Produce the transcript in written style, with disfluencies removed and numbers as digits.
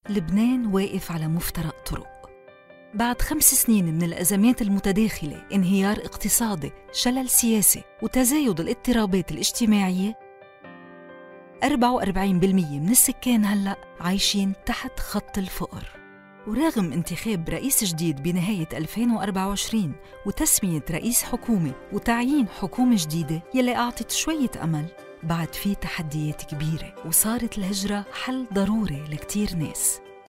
لبنان واقف على مفترق طرق. بعد 5 سنين من الأزمات المتداخلة، انهيار اقتصادي، شلل سياسي، وتزايد الاضطرابات الاجتماعية، 44% من السكان هلأ عايشين تحت خط الفقر. ورغم انتخاب رئيس جديد بنهاية 2024 وتسمية رئيس حكومة وتعيين حكومة جديدة يلي أعطت شوية أمل، بعد في تحديات كبيرة، وصارت الهجرة حل ضروري لكتير ناس.